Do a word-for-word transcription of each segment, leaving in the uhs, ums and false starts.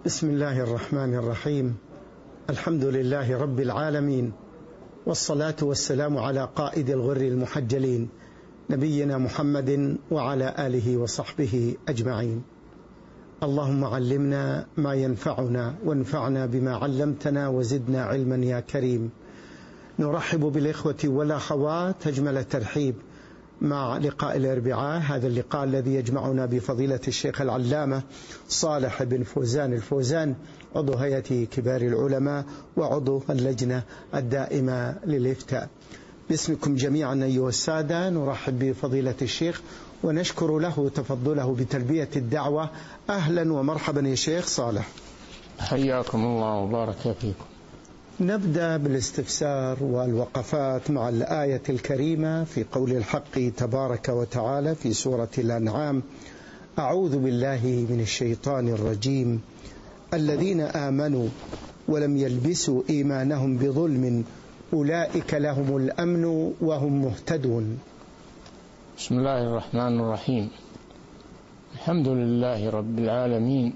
بسم الله الرحمن الرحيم. الحمد لله رب العالمين، والصلاة والسلام على قائد الغر المحجلين نبينا محمد وعلى آله وصحبه أجمعين. اللهم علمنا ما ينفعنا وانفعنا بما علمتنا وزدنا علما يا كريم. نرحب بالإخوة والأخوات أجمل الترحيب مع لقاء الأربعاء، هذا اللقاء الذي يجمعنا بفضيلة الشيخ العلامة صالح بن فوزان الفوزان، عضو هيئة كبار العلماء وعضو اللجنة الدائمة للإفتاء. باسمكم جميعا أيها السادة نرحب بفضيلة الشيخ ونشكر له تفضله بتلبية الدعوة. أهلا ومرحبا يا شيخ صالح. حياكم الله وبارك فيكم. نبدأ بالاستفسار والوقفات مع الآية الكريمة في قول الحق تبارك وتعالى في سورة الأنعام: أعوذ بالله من الشيطان الرجيم، الذين آمنوا ولم يلبسوا إيمانهم بظلم أولئك لهم الأمن وهم مهتدون. بسم الله الرحمن الرحيم. الحمد لله رب العالمين،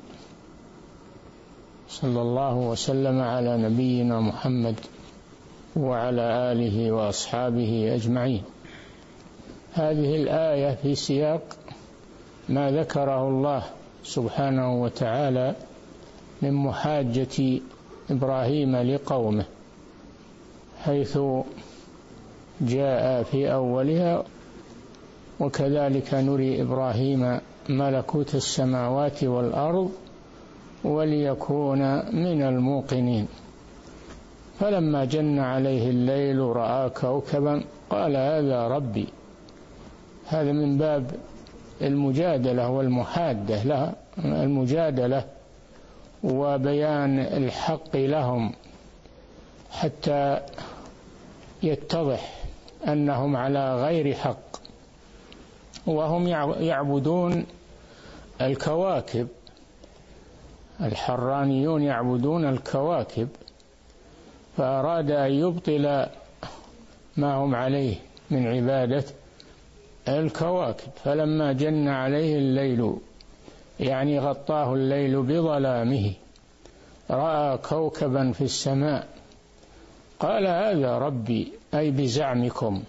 صلى الله وسلم على نبينا محمد وعلى آله وأصحابه أجمعين. هذه الآية في سياق ما ذكره الله سبحانه وتعالى من محاجة إبراهيم لقومه، حيث جاء في أولها: وكذلك نري إبراهيم ملكوت السماوات والأرض وليكون من الموقنين. فلما جن عليه الليل رأى كوكبا قال هذا ربي. هذا من باب المجادلة والمحادة لها، المجادلة وبيان الحق لهم حتى يتضح أنهم على غير حق، وهم يعبدون الكواكب. الحرانيون يعبدون الكواكب، فأراد أن يبطل ما هم عليه من عبادة الكواكب. فلما جن عليه الليل، يعني غطاه الليل بظلامه، رأى كوكبا في السماء قال هذا ربي، أي بزعمكم.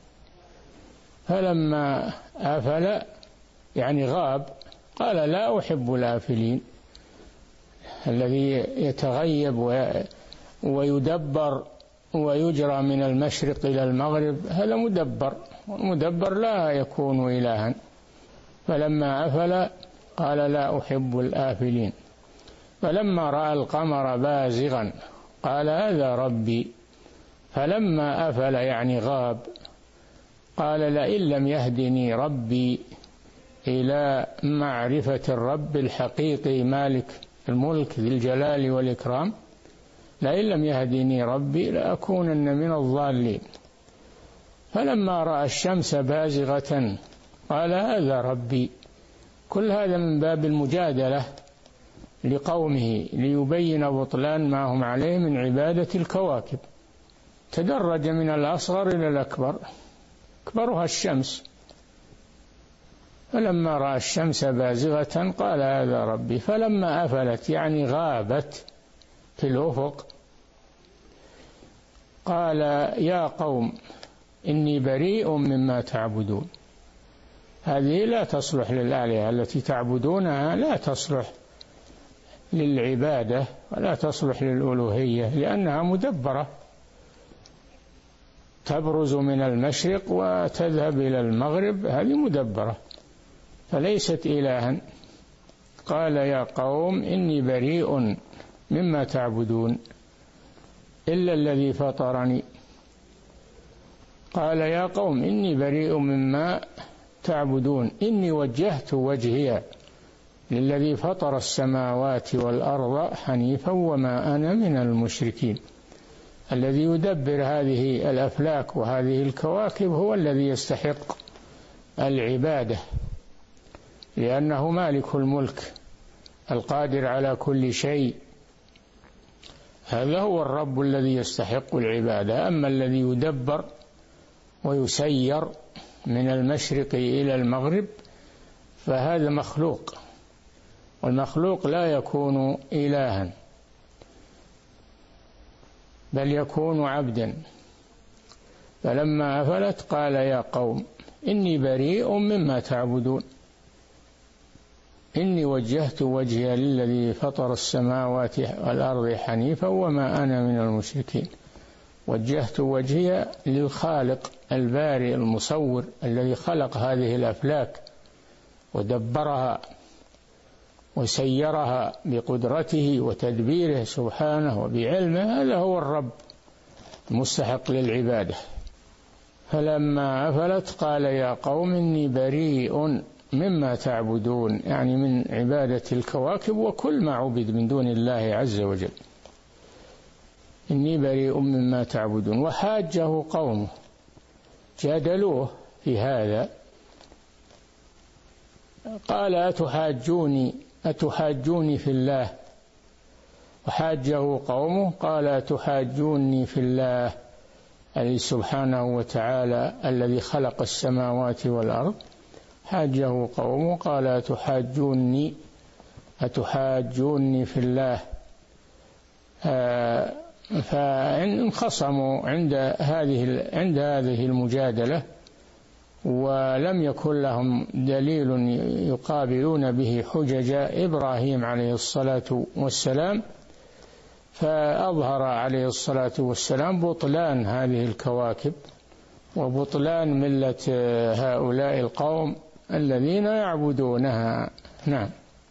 فلما أفل، يعني غاب، قال لا أحب الآفلين. الذي يتغيب ويدبر ويجرى من المشرق إلى المغرب هذا مدبر، والمدبر لا يكون إلها. فلما أفل قال لا أحب الآفلين. فلما رأى القمر بازغا قال هذا ربي. فلما أفل، يعني غاب، قال لئن لم يهدني ربي إلى معرفة الرب الحقيقي مالك الملك ذي الجلال والإكرام، لئن لم يهدني ربي لأكونن من الضالين. فلما رأى الشمس بازغة قال هذا ربي. كل هذا من باب المجادلة لقومه ليبين بطلان ما هم عليه من عبادة الكواكب. تدرج من الأصغر إلى الأكبر، أكبرها الشمس. فلما رأى الشمس بازغة قال هذا ربي. فلما أفلت، يعني غابت في الأفق، قال يا قوم إني بريء مما تعبدون. هذه لا تصلح للآلهة التي تعبدونها، لا تصلح للعبادة ولا تصلح للألوهية، لأنها مدبرة، تبرز من المشرق وتذهب إلى المغرب، هذه مدبرة فليست إلها. قال يا قوم إني بريء مما تعبدون إلا الذي فطرني. قال يا قوم إني بريء مما تعبدون إني وجهت وجهي للذي فطر السماوات والأرض حنيفا وما أنا من المشركين. الذي يدبر هذه الأفلاك وهذه الكواكب هو الذي يستحق العبادة، لأنه مالك الملك القادر على كل شيء. هذا هو الرب الذي يستحق العبادة. أما الذي يدبر ويسير من المشرق إلى المغرب فهذا مخلوق، والمخلوق لا يكون إلها بل يكون عبدا. فلما أفلت قال يا قوم إني بريء مما تعبدون إني وجهت وجهي للذي فطر السماوات والأرض حنيفا وما أنا من المشركين. وجهت وجهي للخالق البارئ المصور الذي خلق هذه الأفلاك ودبرها وسيرها بقدرته وتدبيره سبحانه وبعلمه. هذا هو الرب المستحق للعبادة. فلما أفلت قال يا قوم إني بريء مما تعبدون، يعني من عبادة الكواكب وكل ما عبد من دون الله عز وجل. إني بريء مما تعبدون. وحاجه قومه، جادلوه في هذا، قال أتحاجوني أتحاجوني في الله. وحاجه قومه قال أتحاجوني في الله الذي سبحانه وتعالى الذي خلق السماوات والأرض. حاجه قومه قال أتحاجوني أتحاجوني في الله. آه فانخصموا عند هذه عند هذه المجادلة، ولم يكن لهم دليل يقابلون به حجج إبراهيم عليه الصلاة والسلام، فأظهر عليه الصلاة والسلام بطلان هذه الكواكب وبطلان ملة هؤلاء القوم الذين يعبدونها. نعم.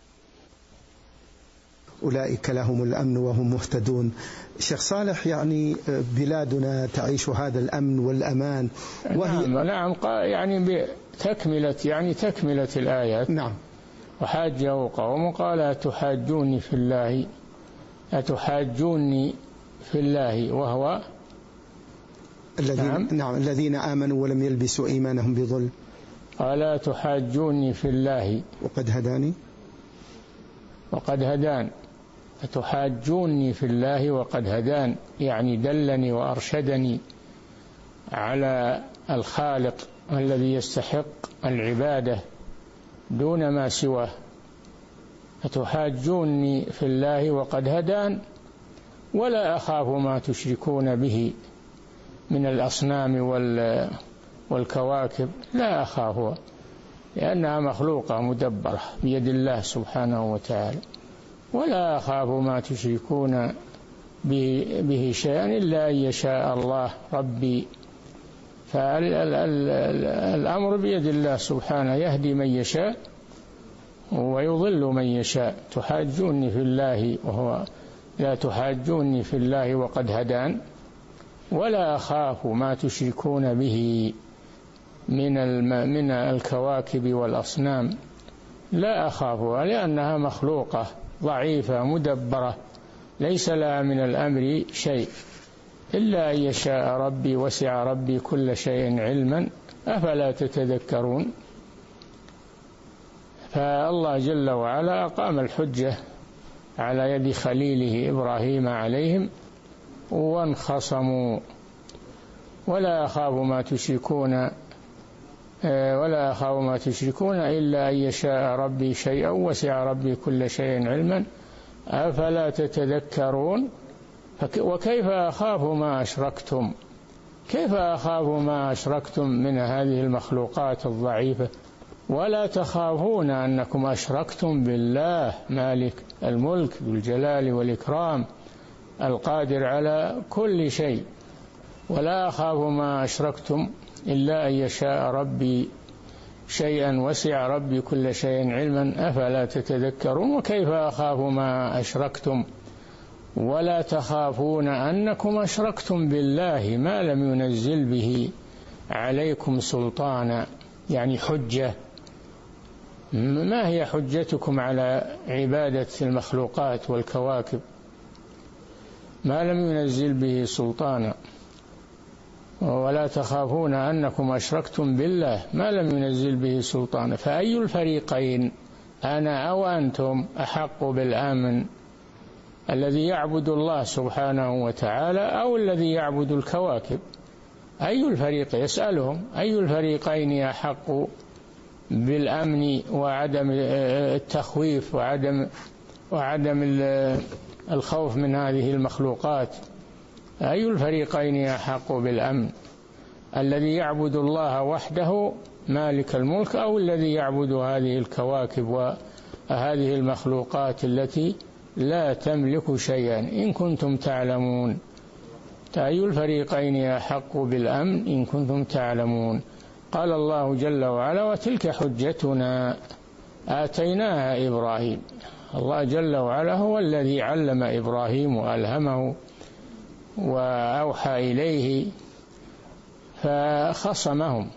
أولئك لهم الأمن وهم مهتدون. شيخ صالح، يعني بلادنا تعيش هذا الأمن والأمان وهي نعم, نعم يعني بتكملة يعني تكملة الآيات. نعم. وحاجه قوم قال أتحاجوني في الله أتحاجوني في الله وهو الذين نعم. نعم الذين آمنوا ولم يلبسوا إيمانهم بظلم. قال أتحاجوني في الله وقد هداني وقد هدان. أتحاجوني في الله وقد هدان، يعني دلني وأرشدني على الخالق الذي يستحق العبادة دون ما سواه. أتحاجوني في الله وقد هدان ولا أخاف ما تشركون به من الأصنام والكواكب، لا أخافها لأنها مخلوقة مدبرة بيد الله سبحانه وتعالى. ولا أخاف ما تشركون به شيئا إلا أن يشاء الله ربي. فالأمر بيد الله سبحانه، يهدي من يشاء ويضل من يشاء. تحاجوني في الله وهو لا تحاجوني في الله وقد هدان ولا أخاف ما تشركون به من من الكواكب والأصنام، لا أخافها لأنها مخلوقة ضعيفة مدبرة ليس لها من الأمر شيء إلا أن يشاء ربي وسع ربي كل شيء علما أفلا تتذكرون. فالله جل وعلا أقام الحجة على يد خليله إبراهيم عليهم وانخصموا. ولا أخاف ما تشركون ولا أخاف ما تشركون إلا أن يشاء ربي شيئا وسع ربي كل شيء علما أفلا تتذكرون. وكيف أخاف ما أشركتم كيف أخاف ما أشركتم من هذه المخلوقات الضعيفة ولا تخافون أنكم أشركتم بالله مالك الملك ذو الجلال والإكرام القادر على كل شيء. ولا أخاف ما أشركتم إلا أن يشاء ربي شيئا وسع ربي كل شيء علما أفلا تتذكرون. وكيف أخاف ما أشركتم ولا تخافون أنكم أشركتم بالله ما لم ينزل به عليكم سلطانا، يعني حجة. ما هي حجتكم على عبادة المخلوقات والكواكب؟ ما لم ينزل به سلطانا. ولا تخافون أنكم أشركتم بالله ما لم ينزل به سلطانا. فأي الفريقين أنا أو أنتم أحق بالأمن، الذي يعبد الله سبحانه وتعالى أو الذي يعبد الكواكب؟ أي الفريق يسألهم أي الفريقين أحق بالأمن وعدم التخويف وعدم وعدم الخوف من هذه المخلوقات. أي الفريقين أحق بالأمن؟ الذي يعبد الله وحده مالك الملك، أو الذي يعبد هذه الكواكب وهذه المخلوقات التي لا تملك شيئا؟ إن كنتم تعلمون. أي الفريقين أحق بالأمن إن كنتم تعلمون. قال الله جل وعلا: وتلك حجتنا آتيناها إبراهيم. الله جل وعلا هو الذي علم إبراهيم وألهمه وأوحى إليه فخصمهم.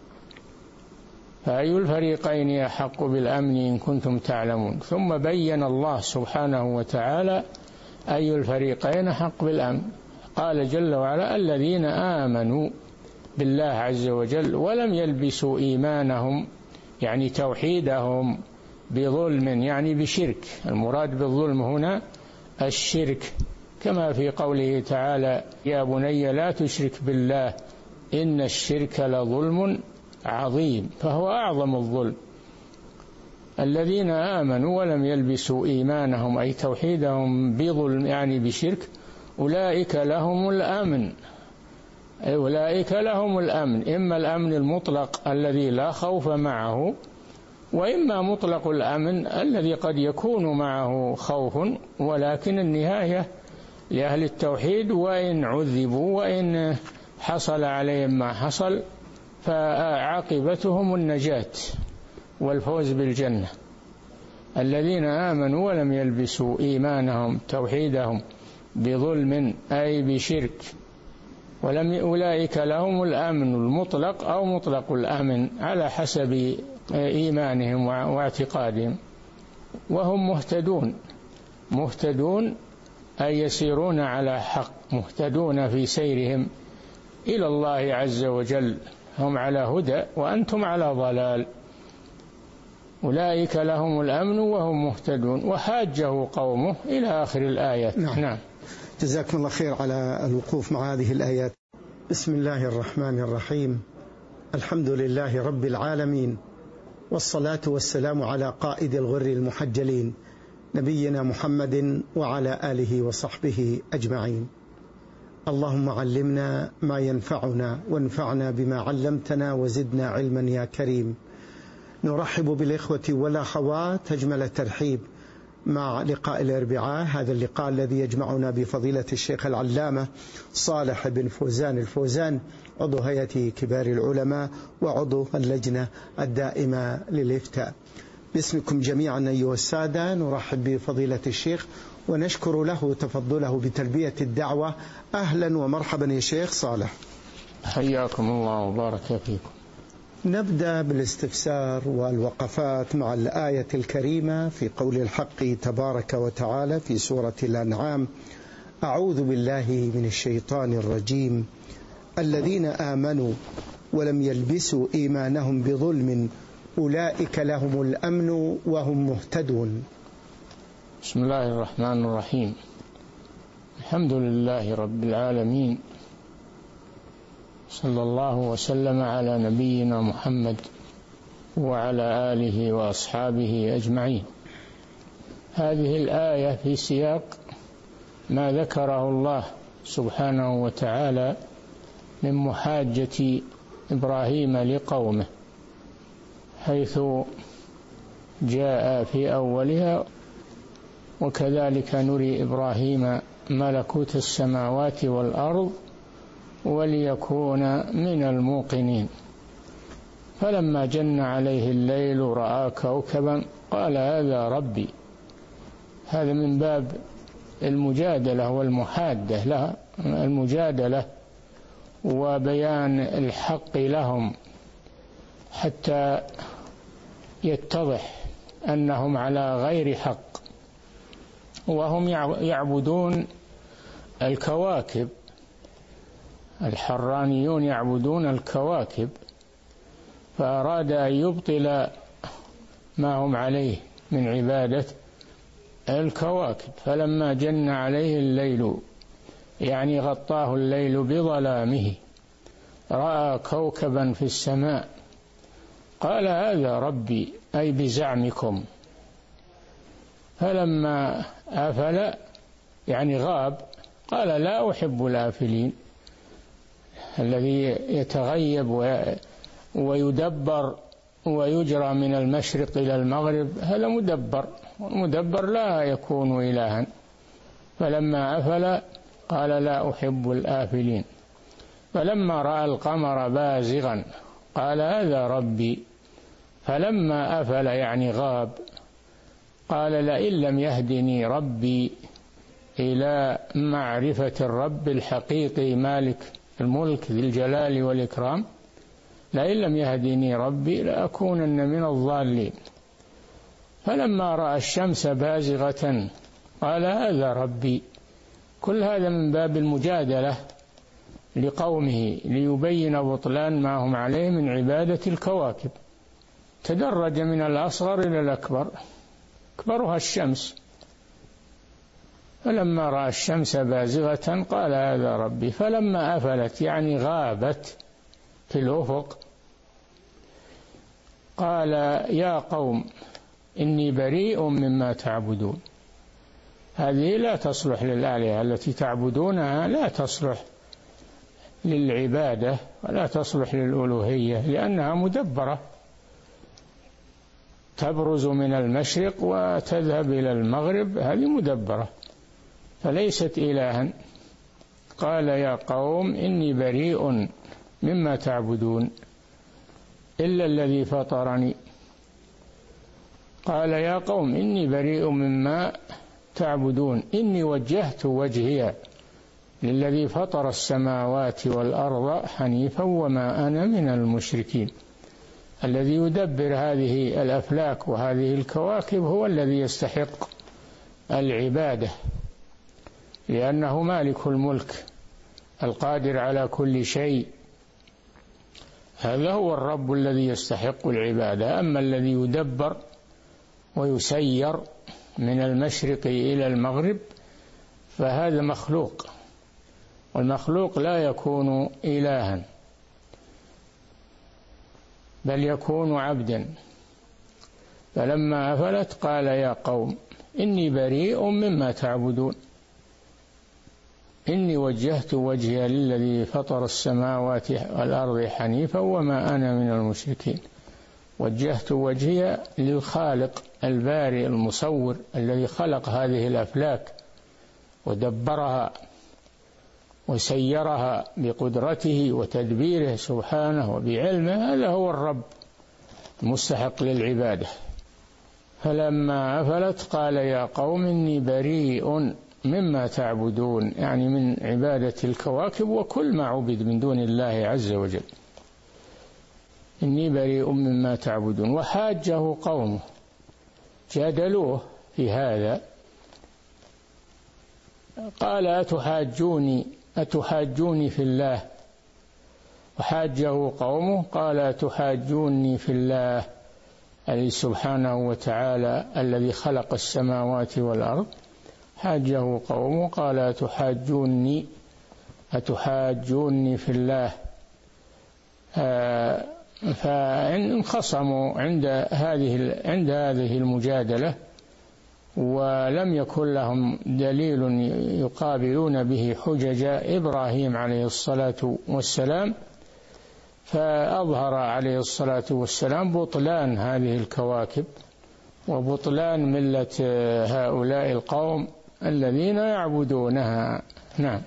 فأي الفريقين أحق بالأمن إن كنتم تعلمون. ثم بين الله سبحانه وتعالى أي الفريقين أحق بالأمن. قال جل وعلا: الذين آمنوا بالله عز وجل ولم يلبسوا إيمانهم، يعني توحيدهم، بظلم، يعني بشرك. المراد بالظلم هنا الشرك، كما في قوله تعالى: يا بني لا تشرك بالله إن الشرك لظلم عظيم. فهو أعظم الظلم. الذين آمنوا ولم يلبسوا إيمانهم أي توحيدهم بظلم، يعني بشرك، أولئك لهم الأمن. أولئك لهم الأمن، إما الأمن المطلق الذي لا خوف معه، وإما مطلق الأمن الذي قد يكون معه خوف، ولكن النهاية لأهل التوحيد، وإن عذبوا وإن حصل عليهم ما حصل فعاقبتهم النجاة والفوز بالجنة. الذين آمنوا ولم يلبسوا إيمانهم توحيدهم بظلم أي بشرك ولم أولئك لهم الأمن المطلق أو مطلق الأمن على حسب إيمانهم واعتقادهم، وهم مهتدون. مهتدون أي يسيرون على حق، مهتدون في سيرهم إلى الله عز وجل، هم على هدى وأنتم على ضلال. أولئك لهم الأمن وهم مهتدون. وحاجه قومه إلى آخر الآيات. نعم. نعم. جزاكم الله خير على الوقوف مع هذه الآيات. بسم الله الرحمن الرحيم. الحمد لله رب العالمين، والصلاة والسلام على قائد الغر المحجلين نبينا محمد وعلى آله وصحبه أجمعين. اللهم علمنا ما ينفعنا وانفعنا بما علمتنا وزدنا علما يا كريم. نرحب بالإخوة والأخوات أجمل الترحيب مع لقاء الأربعاء، هذا اللقاء الذي يجمعنا بفضيلة الشيخ العلامة صالح بن فوزان الفوزان، عضو هيئة كبار العلماء وعضو اللجنة الدائمة للإفتاء. باسمكم جميعا أيها السادة نرحب بفضيلة الشيخ ونشكر له تفضله بتلبية الدعوة. أهلا ومرحبا يا شيخ صالح. حياكم الله وبارك فيكم. نبدأ بالاستفسار والوقفات مع الآية الكريمة في قول الحق تبارك وتعالى في سورة الأنعام: أعوذ بالله من الشيطان الرجيم، الذين آمنوا ولم يلبسوا إيمانهم بظلم أولئك لهم الأمن وهم مهتدون. بسم الله الرحمن الرحيم. الحمد لله رب العالمين، صلى الله وسلم على نبينا محمد وعلى آله وأصحابه أجمعين. هذه الآية في سياق ما ذكره الله سبحانه وتعالى من محاجة إبراهيم لقومه، حيث جاء في أولها: وكذلك نري إبراهيم ملكوت السماوات والأرض وليكون من الموقنين. فلما جن عليه الليل رأى كوكبا قال هذا ربي. هذا من باب المجادلة والمحادة له، المجادلة وبيان الحق لهم حتى يتضح أنهم على غير حق، وهم يعبدون الكواكب. الحرانيون يعبدون الكواكب، فأراد أن يبطل ما هم عليه من عبادة الكواكب. فلما جن عليه الليل، يعني غطاه الليل بظلامه، رأى كوكبا في السماء قال هذا ربي أي بزعمكم. فلما آفل يعني غاب قال لا أحب الآفلين. الذي يتغيب ويدبر ويجرى من المشرق إلى المغرب هذا مدبر، والمدبر لا يكون إلها. فلما أفل قال لا أحب الآفلين. فلما رأى القمر بازغا قال هذا ربي. فلما أفل يعني غاب قال لئن لم يهدني ربي إلى معرفة الرب الحقيقي مالك الملك ذي الجلال والإكرام، لئن لم يهدني ربي لأكونن من الضالين. فلما رأى الشمس بازغة قال هذا ربي. كل هذا من باب المجادلة لقومه ليبين بطلان ما هم عليه من عبادة الكواكب. تدرج من الأصغر إلى الأكبر، أكبرها الشمس. فلما رأى الشمس بازغة قال هذا ربي. فلما أفلت يعني غابت في الأفق قال يا قوم إني بريء مما تعبدون. هذه لا تصلح للآلهة التي تعبدونها، لا تصلح للعبادة ولا تصلح للألوهية، لأنها مدبرة تبرز من المشرق وتذهب إلى المغرب، هذه مدبرة فليست إلها. قال يا قوم إني بريء مما تعبدون إلا الذي فطرني. قال يا قوم إني بريء مما تعبدون إني وجهت وجهي للذي فطر السماوات والأرض حنيفا وما أنا من المشركين. الذي يدبر هذه الأفلاك وهذه الكواكب هو الذي يستحق العبادة، لأنه مالك الملك القادر على كل شيء. هذا هو الرب الذي يستحق العبادة. أما الذي يدبر ويسير من المشرق إلى المغرب فهذا مخلوق، والمخلوق لا يكون إلها بل يكون عبدا. فلما أفلت قال يا قوم إني بريء مما تعبدون إني وجهت وجهي للذي فطر السماوات والأرض حنيفا وما أنا من المشركين. وجهت وجهي للخالق البارئ المصور الذي خلق هذه الأفلاك ودبرها وسيرها بقدرته وتدبيره سبحانه وبعلمه. هذا هو الرب المستحق للعبادة. فلما أفلت قال يا قوم إني بريء مما تعبدون، يعني من عبادة الكواكب وكل ما عبد من دون الله عز وجل. إني بريء مما تعبدون. وحاجه قومه، جادلوه في هذا. قال أتحاجوني أتحاجوني في الله. وحاجه قومه قال أتحاجوني في الله، أي سبحانه وتعالى الذي خلق السماوات والأرض. حاجه قومه قال أتحاجوني أتحاجوني في الله. آه فانخصموا عند هذه عند هذه المجادلة، ولم يكن لهم دليل يقابلون به حجج إبراهيم عليه الصلاة والسلام. فأظهر عليه الصلاة والسلام بطلان هذه الكواكب وبطلان ملة هؤلاء القوم الذين يعبدونها. نعم.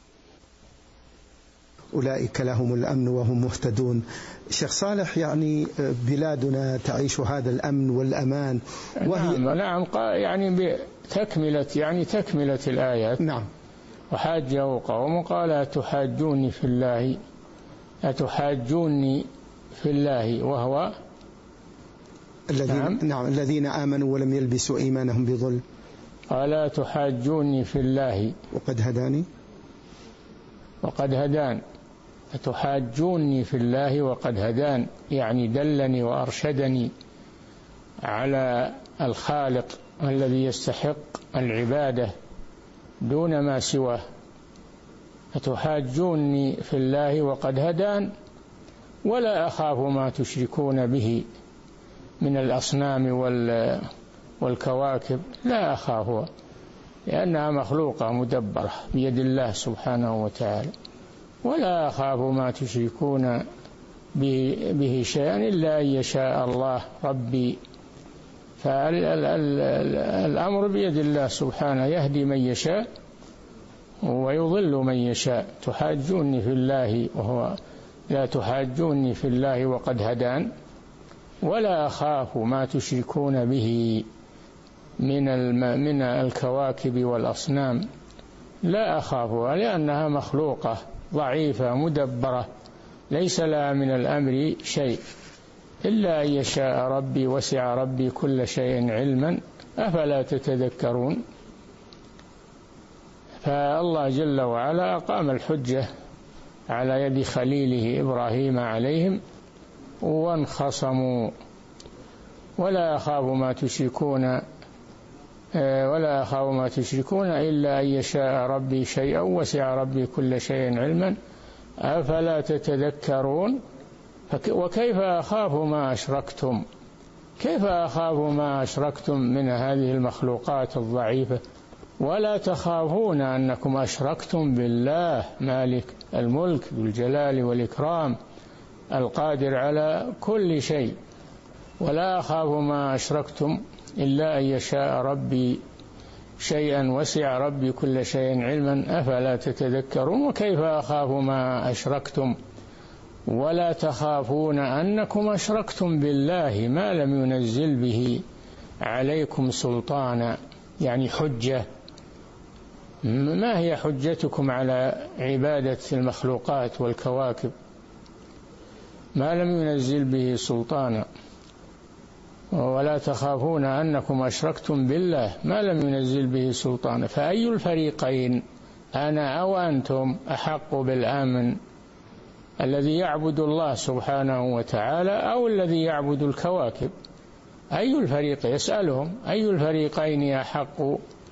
أولئك لهم الأمن وهم مهتدون. شيخ صالح، يعني بلادنا تعيش هذا الأمن والأمان وهي نعم, نعم يعني بتكملة يعني تكملة الآيات. نعم. وحاجه قوم قال أتحاجوني في الله أتحاجوني في الله وهو الذين نعم. نعم الذين آمنوا ولم يلبسوا إيمانهم بظلم. قال أتحاجوني في الله وقد هداني وقد هدان. أتحاجوني في الله وقد هدان، يعني دلني وأرشدني على الخالق الذي يستحق العبادة دون ما سواه. أتحاجوني في الله وقد هدان، ولا أخاف ما تشركون به من الأصنام والكواكب، لا أخافها لأنها مخلوقة مدبرة بيد الله سبحانه وتعالى. ولا أخاف ما تشركون به شيئا إلا أن يشاء الله ربي. فالأمر بيد الله سبحانه، يهدي من يشاء ويضل من يشاء. تحاجوني في الله وهو لا تحاجوني في الله وقد هدان. ولا أخاف ما تشركون به من من الكواكب والأصنام، لا أخافها لأنها مخلوقة ضعيفة مدبرة ليس لها من الأمر شيء، إلا أن يشاء ربي وسع ربي كل شيء علما أفلا تتذكرون. فالله جل وعلا أقام الحجة على يد خليله إبراهيم عليهم وانخصموا. ولا أخاف ما تشركون ولا أخاف ما تشركون إلا أن يشاء ربي شيئا وسع ربي كل شيء علما أفلا تتذكرون. وكيف أخاف ما أشركتم كيف أخاف ما أشركتم من هذه المخلوقات الضعيفة ولا تخافون أنكم أشركتم بالله مالك الملك ذو الجلال والإكرام القادر على كل شيء. ولا أخاف ما أشركتم إلا أن يشاء ربي شيئا وسع ربي كل شيء علما أفلا تتذكرون. وكيف أخاف ما أشركتم ولا تخافون أنكم أشركتم بالله ما لم ينزل به عليكم سلطانا، يعني حجة. ما هي حجتكم على عبادة المخلوقات والكواكب؟ ما لم ينزل به سلطانا. ولا تخافون أنكم أشركتم بالله ما لم ينزل به سلطانا. فأي الفريقين أنا أو أنتم أحق بالأمن، الذي يعبد الله سبحانه وتعالى أو الذي يعبد الكواكب؟ أي الفريق يسألهم أي الفريقين أحق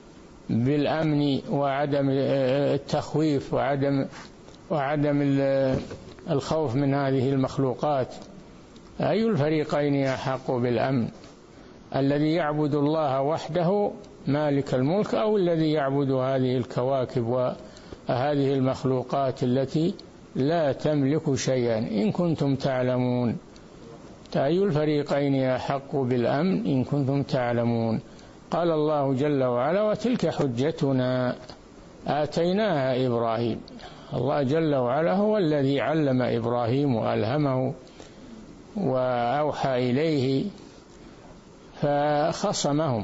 بالأمن وعدم التخويف وعدم وعدم الخوف من هذه المخلوقات؟ أي الفريقين أحق بالأمن، الذي يعبد الله وحده مالك الملك أو الذي يعبد هذه الكواكب وهذه المخلوقات التي لا تملك شيئا؟ إن كنتم تعلمون. أي الفريقين أحق بالأمن إن كنتم تعلمون. قال الله جل وعلا وتلك حجتنا آتيناها إبراهيم. الله جل وعلا هو الذي علم إبراهيم وألهمه وأوحى إليه فخصمهم.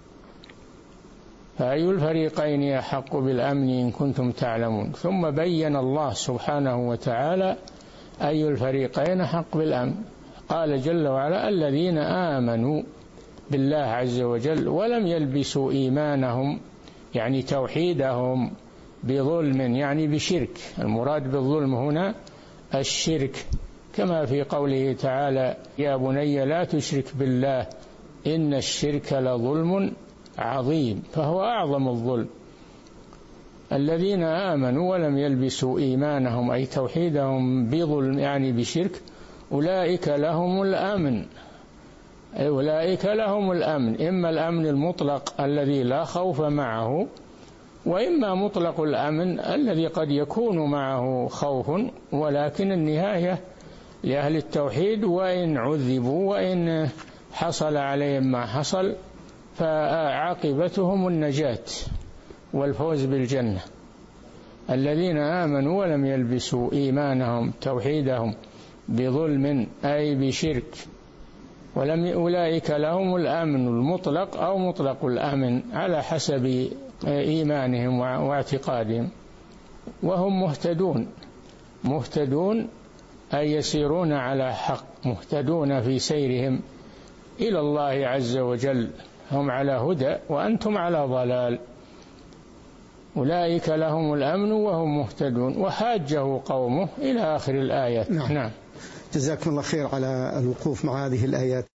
فأي الفريقين أحق بالأمن إن كنتم تعلمون. ثم بين الله سبحانه وتعالى أي الفريقين أحق بالأمن. قال جل وعلا الذين آمنوا بالله عز وجل ولم يلبسوا إيمانهم، يعني توحيدهم، بظلم، يعني بشرك. المراد بالظلم هنا الشرك، كما في قوله تعالى يا بني لا تشرك بالله إن الشرك لظلم عظيم. فهو أعظم الظلم. الذين آمنوا ولم يلبسوا إيمانهم أي توحيدهم بظلم يعني بشرك أولئك لهم الأمن. أولئك لهم الأمن، إما الأمن المطلق الذي لا خوف معه، وإما مطلق الأمن الذي قد يكون معه خوف، ولكن النهاية لأهل التوحيد وإن عذبوا وإن حصل عليهم ما حصل فعاقبتهم النجاة والفوز بالجنة. الذين آمنوا ولم يلبسوا إيمانهم توحيدهم بظلم أي بشرك ولم أولئك لهم الأمن المطلق أو مطلق الأمن على حسب إيمانهم واعتقادهم، وهم مهتدون. مهتدون أي يسيرون على حق، مهتدون في سيرهم إلى الله عز وجل. هم على هدى وأنتم على ضلال. أولئك لهم الأمن وهم مهتدون. وحاجه قومه إلى آخر الآيات. نعم. نعم. جزاكم الله خير على الوقوف مع هذه الآيات.